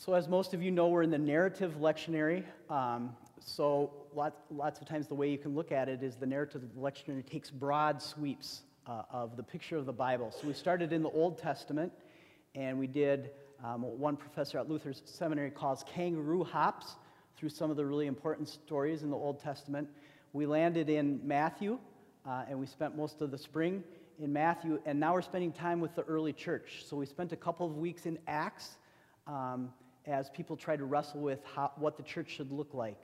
So as most of you know, we're in the narrative lectionary. So lots of times the way you can look at it is the narrative lectionary takes broad sweeps of the picture of the Bible. So we started in the Old Testament, and we did what one professor at Luther Seminary calls kangaroo hops through some of the really important stories in the Old Testament. We landed in Matthew, and we spent most of the spring in Matthew, and now we're spending time with the early church. So we spent a couple of weeks in Acts, as people try to wrestle with what the church should look like,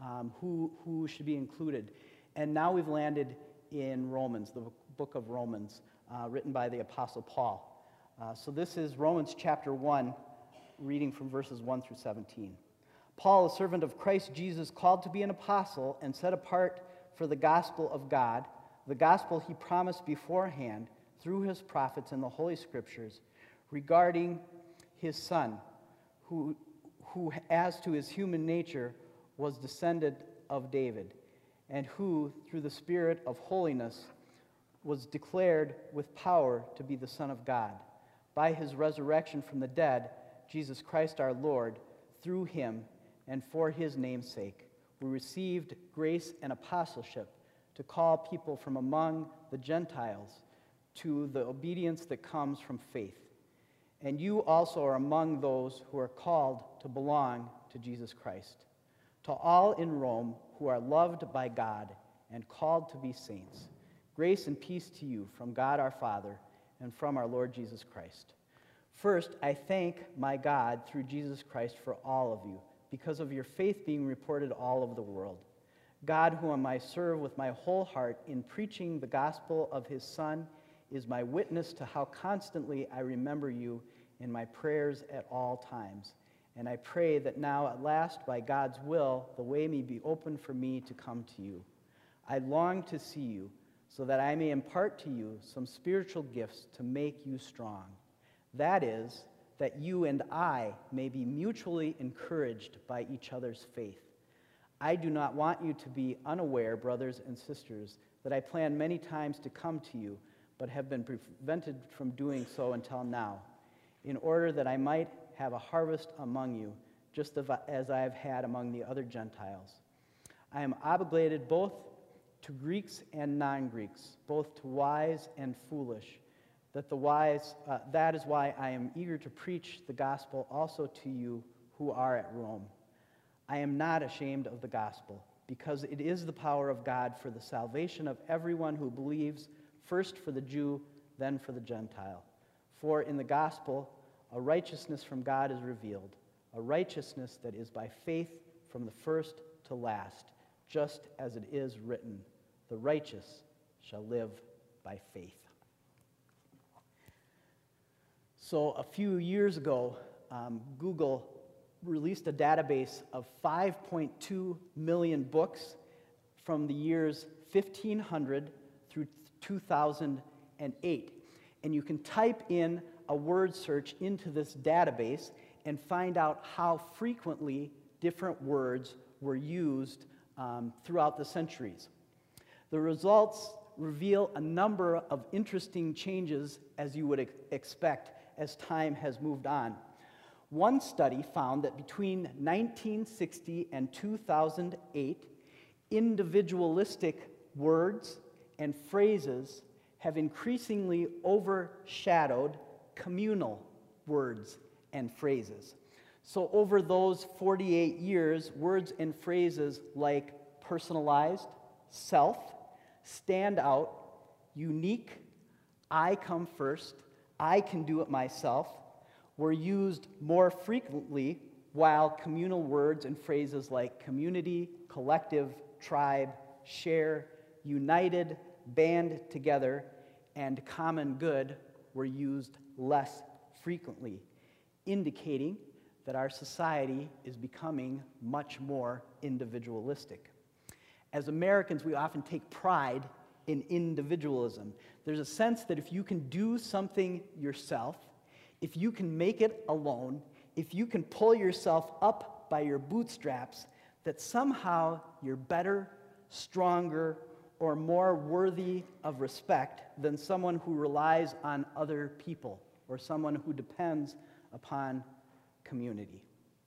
who should be included. And now we've landed in Romans, the book of Romans, written by the Apostle Paul. So this is Romans chapter 1, reading from verses 1 through 17. Paul, a servant of Christ Jesus, called to be an apostle and set apart for the gospel of God, the gospel he promised beforehand through his prophets in the Holy Scriptures regarding his Son, who as to his human nature was descended of David, and who, through the Spirit of holiness, was declared with power to be the Son of God. By his resurrection from the dead, Jesus Christ our Lord, through him and for his name's sake, we received grace and apostleship to call people from among the Gentiles to the obedience that comes from faith. And you also are among those who are called to belong to Jesus Christ. To all in Rome who are loved by God and called to be saints, grace and peace to you from God our Father and from our Lord Jesus Christ. First, I thank my God through Jesus Christ for all of you, because of your faith being reported all over the world. God, whom I serve with my whole heart in preaching the gospel of his Son, is my witness to how constantly I remember you in my prayers at all times. And I pray that now at last, by God's will, the way may be open for me to come to you. I long to see you, so that I may impart to you some spiritual gifts to make you strong. That is, that you and I may be mutually encouraged by each other's faith. I do not want you to be unaware, brothers and sisters, that I planned many times to come to you, but have been prevented from doing so until now, in order that I might have a harvest among you, just as I have had among the other Gentiles. I am obligated both to Greeks and non-Greeks, both to wise and foolish. That is why I am eager to preach the gospel also to you who are at Rome. I am not ashamed of the gospel, because it is the power of God for the salvation of everyone who believes, first for the Jew, then for the Gentile. For in the gospel, a righteousness from God is revealed, a righteousness that is by faith from the first to last, just as it is written, the righteous shall live by faith. So a few years ago, Google released a database of 5.2 million books from the years 1500 through 2008. And you can type in a word search into this database and find out how frequently different words were used throughout the centuries. The results reveal a number of interesting changes, as you would expect, as time has moved on. One study found that between 1960 and 2008, individualistic words and phrases have increasingly overshadowed communal words and phrases. So over those 48 years, words and phrases like personalized, self, stand out, unique, I come first, I can do it myself, were used more frequently, while communal words and phrases like community, collective, tribe, share, united, band together, and common good were used less frequently, indicating that our society is becoming much more individualistic. As Americans, we often take pride in individualism. There's a sense that if you can do something yourself, if you can make it alone, if you can pull yourself up by your bootstraps, that somehow you're better, stronger, or more worthy of respect than someone who relies on other people or someone who depends upon community.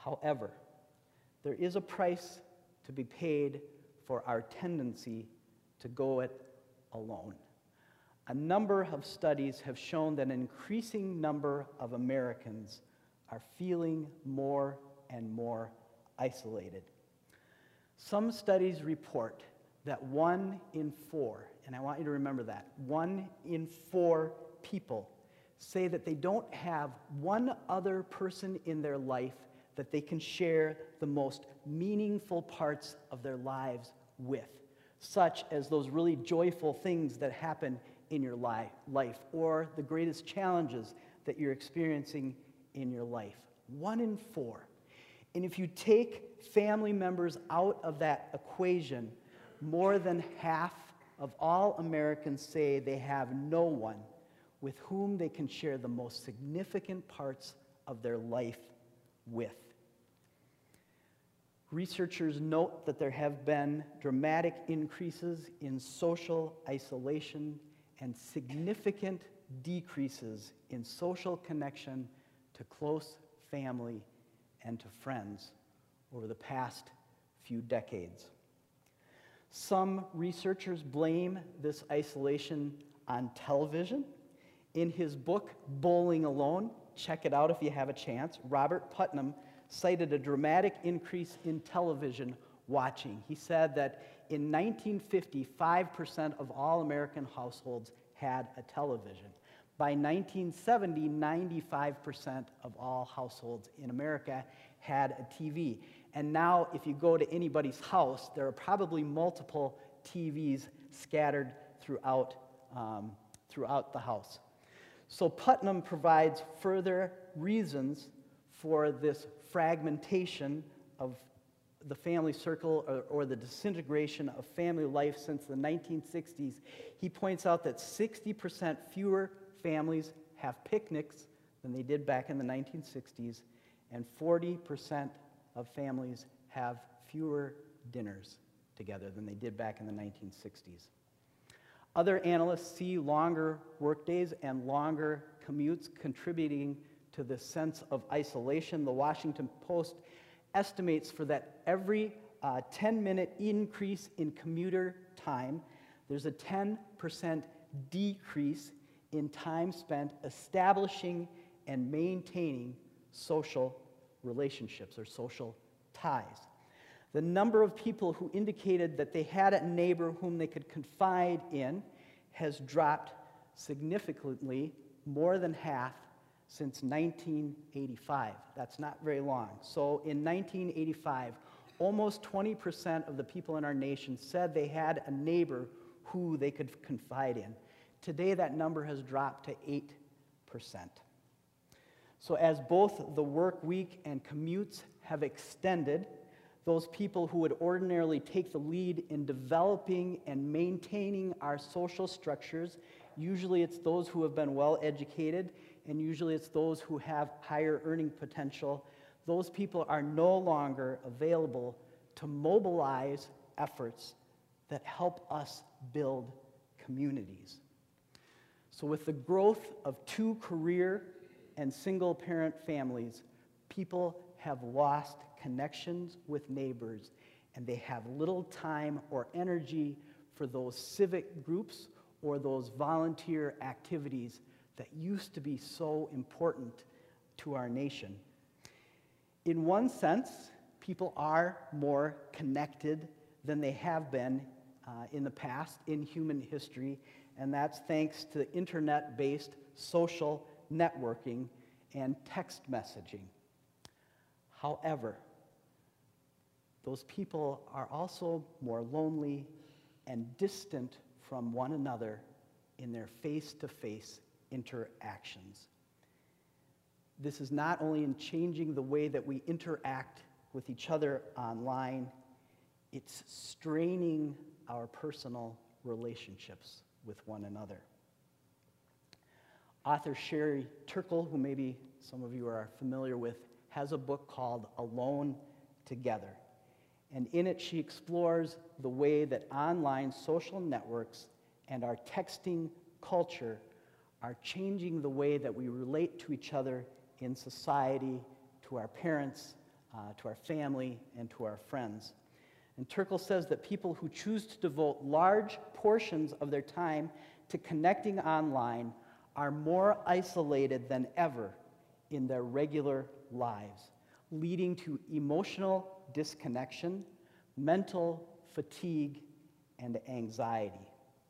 However, there is a price to be paid for our tendency to go it alone. A number of studies have shown that an increasing number of Americans are feeling more and more isolated. Some studies report that 1 in 4, and I want you to remember that, 1 in 4 people say that they don't have one other person in their life that they can share the most meaningful parts of their lives with, such as those really joyful things that happen in your life or the greatest challenges that you're experiencing in your life. 1 in 4. And if you take family members out of that equation, more than half of all Americans say they have no one with whom they can share the most significant parts of their life with. Researchers note that there have been dramatic increases in social isolation and significant decreases in social connection to close family and to friends over the past few decades. Some researchers blame this isolation on television. In his book, Bowling Alone, check it out if you have a chance, Robert Putnam cited a dramatic increase in television watching. He said that in 1950, 5% of all American households had a television. By 1970, 95% of all households in America had a TV. And now, if you go to anybody's house, there are probably multiple TVs scattered throughout the house. So Putnam provides further reasons for this fragmentation of the family circle or the disintegration of family life since the 1960s. He points out that 60% fewer families have picnics than they did back in the 1960s, and 40% of families have fewer dinners together than they did back in the 1960s. Other analysts see longer workdays and longer commutes contributing to this sense of isolation. The Washington Post estimates for that every 10-minute increase in commuter time, there's a 10% decrease in time spent establishing and maintaining social relationships or social ties. The number of people who indicated that they had a neighbor whom they could confide in has dropped significantly, more than half, since 1985. That's not very long. So in 1985, almost 20% of the people in our nation said they had a neighbor who they could confide in. Today, that number has dropped to 8%. So as both the work week and commutes have extended, those people who would ordinarily take the lead in developing and maintaining our social structures, usually it's those who have been well educated, and usually it's those who have higher earning potential. Those people are no longer available to mobilize efforts that help us build communities. So with the growth of 2 career and single-parent families, people have lost connections with neighbors, and they have little time or energy for those civic groups or those volunteer activities that used to be so important to our nation. In one sense, people are more connected than they have been in the past in human history, and that's thanks to internet-based social networking and text messaging. However, those people are also more lonely and distant from one another in their face-to-face interactions. This is not only in changing the way that we interact with each other online, it's straining our personal relationships with one another. Author Sherry Turkle, who maybe some of you are familiar with, has a book called Alone Together. And in it, she explores the way that online social networks and our texting culture are changing the way that we relate to each other in society, to our parents, to our family, and to our friends. And Turkle says that people who choose to devote large portions of their time to connecting online are more isolated than ever in their regular lives, leading to emotional disconnection, mental fatigue, and anxiety.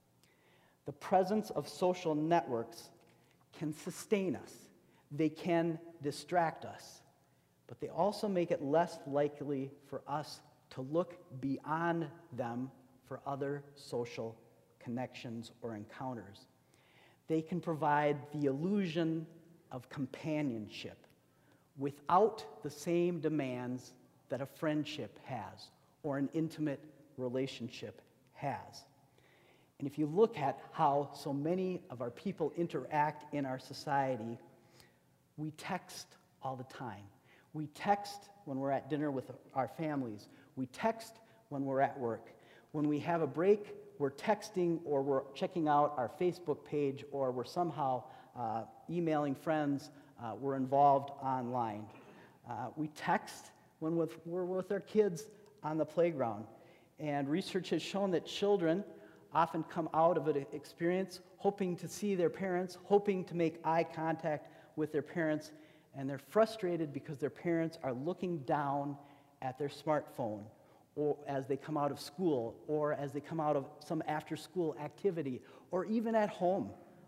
The presence of social networks can sustain us. They can distract us, but they also make it less likely for us to look beyond them for other social connections or encounters. They can provide the illusion of companionship without the same demands that a friendship has or an intimate relationship has. And if you look at how so many of our people interact in our society, we text all the time. We text when we're at dinner with our families. We text when we're at work. When we have a break, we're texting or we're checking out our Facebook page or we're somehow emailing friends. We're involved online. We text when we're with our kids on the playground. And research has shown that children often come out of an experience hoping to see their parents, hoping to make eye contact with their parents, and they're frustrated because their parents are looking down at their smartphone, or as they come out of school, or as they come out of some after-school activity, or even at home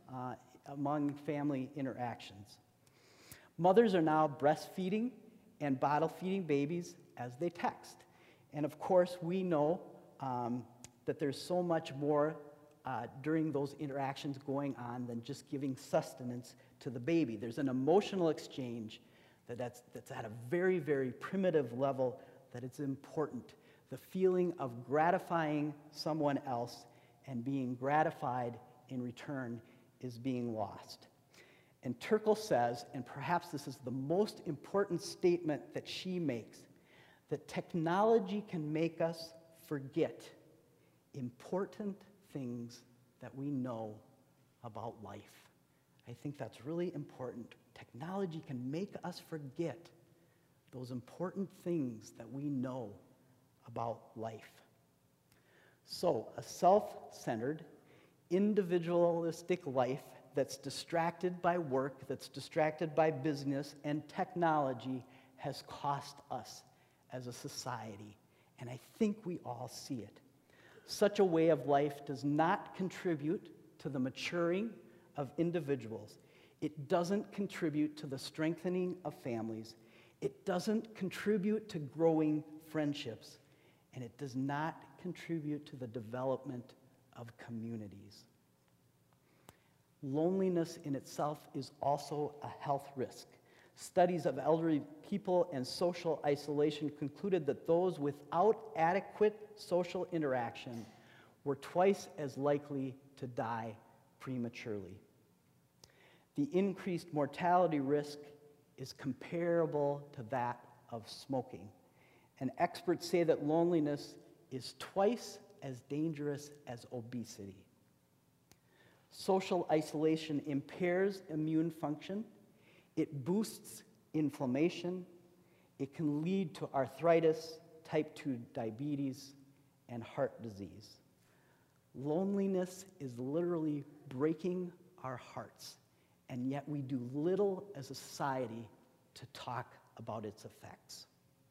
among family interactions. Mothers are now breastfeeding and bottle-feeding babies as they text. And of course, we know that there's so much more during those interactions going on than just giving sustenance to the baby. There's an emotional exchange that's at a very, very primitive level that it's important. The feeling of gratifying someone else and being gratified in return is being lost. And Turkle says, and perhaps this is the most important statement that she makes, that technology can make us forget important things that we know about life. I think that's really important. Technology can make us forget those important things that we know about life. So, a self-centered, individualistic life that's distracted by work, that's distracted by business and technology has cost us as a society, and I think we all see it. Such a way of life does not contribute to the maturing of individuals. It doesn't contribute to the strengthening of families. It doesn't contribute to growing friendships, and it does not contribute to the development of communities. Loneliness in itself is also a health risk. Studies of elderly people and social isolation concluded that those without adequate social interaction were twice as likely to die prematurely. The increased mortality risk is comparable to that of smoking. And experts say that loneliness is twice as dangerous as obesity. Social isolation impairs immune function. It boosts inflammation. It can lead to arthritis, type 2 diabetes, and heart disease. Loneliness is literally breaking our hearts, and yet we do little as a society to talk about its effects.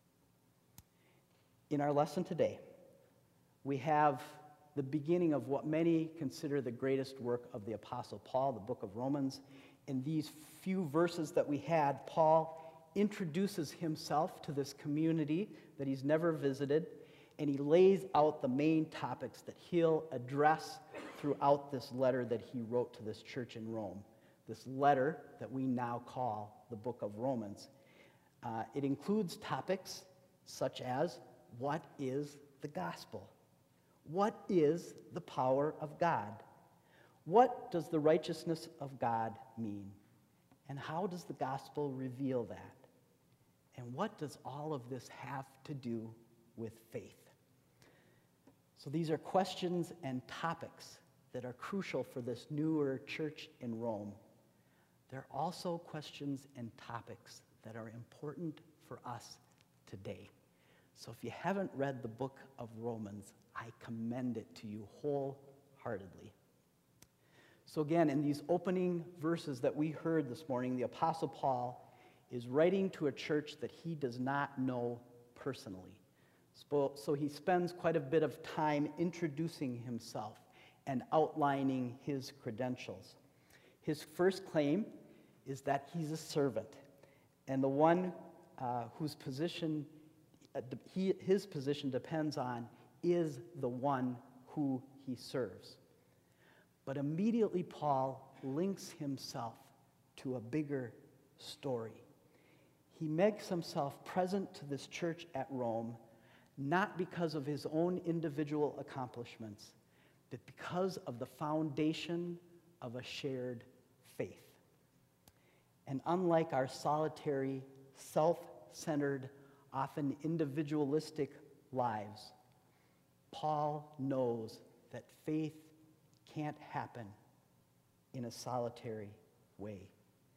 In our lesson today, we have the beginning of what many consider the greatest work of the Apostle Paul, the book of Romans. In these few verses that we had, Paul introduces himself to this community that he's never visited, and he lays out the main topics that he'll address throughout this letter that he wrote to this church in Rome, this letter that we now call the book of Romans. It includes topics such as, what is the gospel? What is the power of God? What does the righteousness of God mean? And how does the gospel reveal that? And what does all of this have to do with faith? So these are questions and topics that are crucial for this newer church in Rome. They're also questions and topics that are important for us today. So if you haven't read the book of Romans, I commend it to you wholeheartedly. So again, in these opening verses that we heard this morning, the Apostle Paul is writing to a church that he does not know personally. So he spends quite a bit of time introducing himself and outlining his credentials. His first claim is that he's a servant, and the one whose position his position depends on is the one who he serves. But immediately Paul links himself to a bigger story. He makes himself present to this church at Rome, not because of his own individual accomplishments, but because of the foundation of a shared faith. And unlike our solitary, self-centered, often individualistic lives, Paul knows that faith can't happen in a solitary way.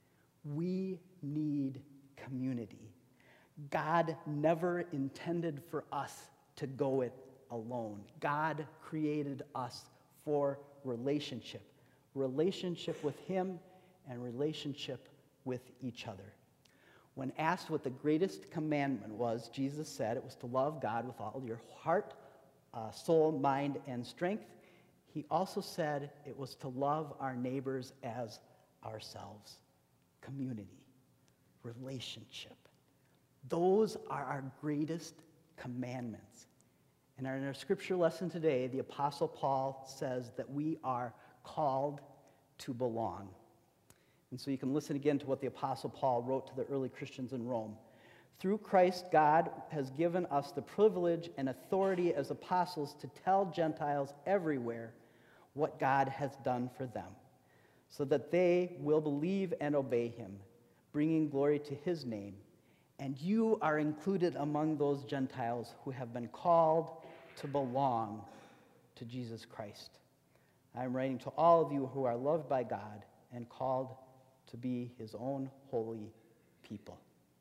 We need community. God never intended for us to go it alone. God created us for relationship with him and relationship with each other. When asked what the greatest commandment was, Jesus said it was to love God with all your heart, soul, mind, and strength. He also said it was to love our neighbors as ourselves. Community, relationship. Those are our greatest commandments. And in our scripture lesson today, the Apostle Paul says that we are called to belong. And so you can listen again to what the Apostle Paul wrote to the early Christians in Rome. Through Christ, God has given us the privilege and authority as apostles to tell Gentiles everywhere what God has done for them, so that they will believe and obey him, bringing glory to his name. And you are included among those Gentiles who have been called to belong to Jesus Christ. I am writing to all of you who are loved by God and called to be his own holy people.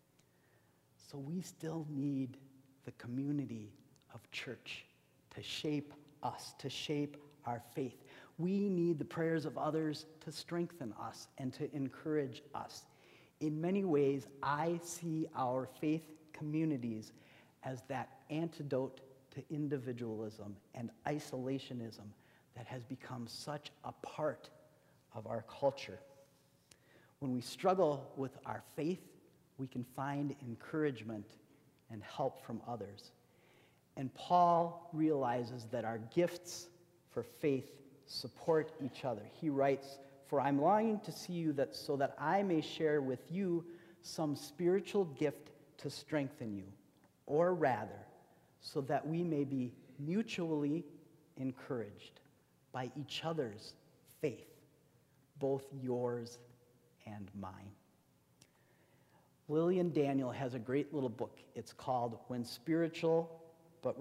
So we still need the community of church to shape us, to shape our faith. We need the prayers of others to strengthen us and to encourage us. In many ways, I see our faith communities as that antidote to individualism and isolationism that has become such a part of our culture. When we struggle with our faith, we can find encouragement and help from others. And Paul realizes that our gifts for faith support each other. He writes, "For I'm longing to see you so that I may share with you some spiritual gift to strengthen you, or rather, so that we may be mutually encouraged by each other's faith, both yours and mine." Lillian Daniel has a great little book. It's called When Spiritual but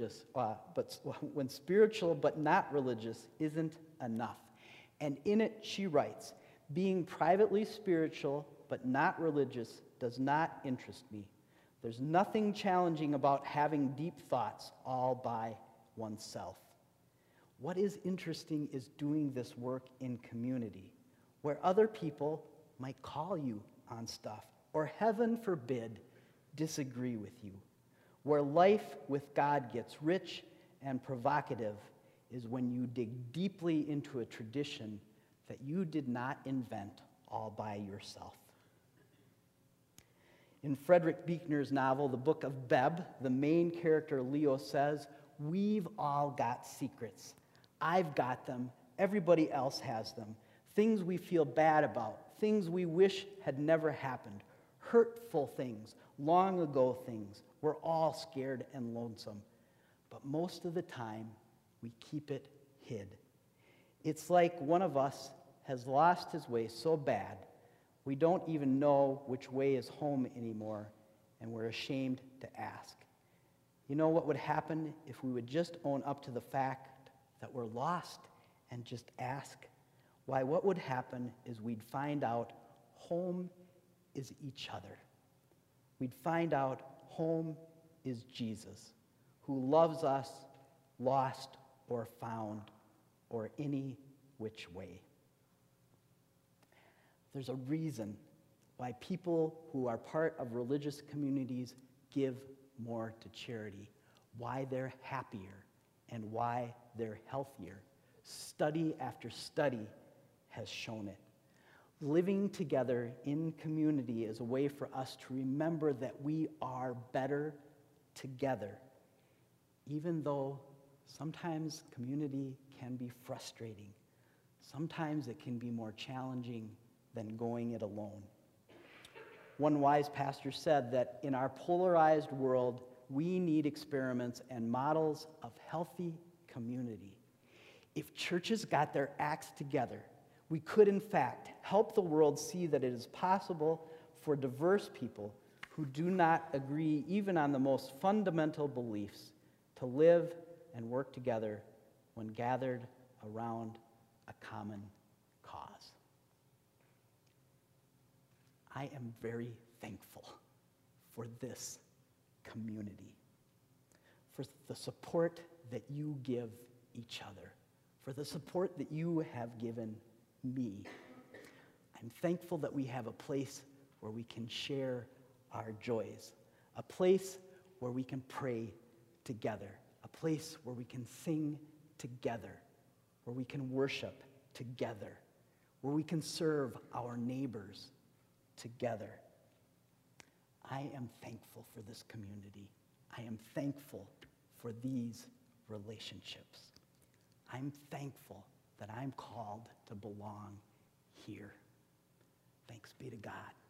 Not Religious Isn't Enough. And in it she writes, "Being privately spiritual but not religious does not interest me. There's nothing challenging about having deep thoughts all by oneself. What is interesting is doing this work in community, where other people might call you on stuff, or heaven forbid, disagree with you. Where life with God gets rich and provocative is when you dig deeply into a tradition that you did not invent all by yourself." In Frederick Buechner's novel, The Book of Beb, the main character, Leo, says, "We've all got secrets. I've got them. Everybody else has them. Things we feel bad about, things we wish had never happened, hurtful things, long ago things. We're all scared and lonesome. But most of the time, we keep it hid. It's like one of us has lost his way so bad, we don't even know which way is home anymore, and we're ashamed to ask. You know what would happen if we would just own up to the fact that we're lost and just ask? Why, what would happen is we'd find out home is each other. We'd find out home is Jesus, who loves us, lost or found, or any which way. There's a reason why people who are part of religious communities give more to charity, why they're happier, and why they're healthier. Study after study has shown it. Living together in community is a way for us to remember that we are better together, even though sometimes community can be frustrating. Sometimes it can be more challenging than going it alone. One wise pastor said that in our polarized world, we need experiments and models of healthy community. If churches got their acts together, we could, in fact, help the world see that it is possible for diverse people who do not agree even on the most fundamental beliefs to live and work together when gathered around a common cause. I am very thankful for this community, for the support that you give each other, for the support that you have given me. I'm thankful that we have a place where we can share our joys, a place where we can pray together, a place where we can sing together, where we can worship together, where we can serve our neighbors together. I am thankful for this community. I am thankful for these relationships. I'm thankful that I'm called to belong here. Thanks be to God.